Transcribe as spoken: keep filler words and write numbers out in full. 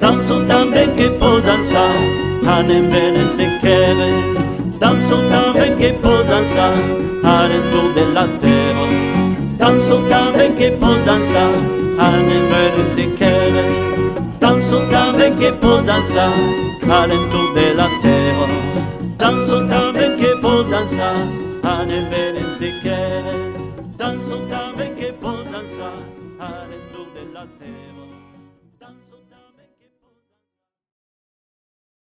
danzo também que può dançar, anem venente quere, danzo também que può dançar, dentro della terra, danzo também que può dançar, anem venente quere, danzo também que può dançar, dentro della terra, danzo também que può dançar, anem venente quere, danzo também que può dançar, dentro della terra, danzo também